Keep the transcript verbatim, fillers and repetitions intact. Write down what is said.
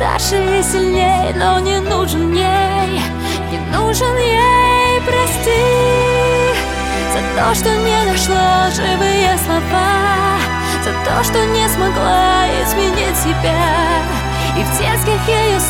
старше и сильней, но не нужен ей, не нужен ей. Прости за то, что не нашла живые слова, за то, что не смогла изменить себя. И в детских ее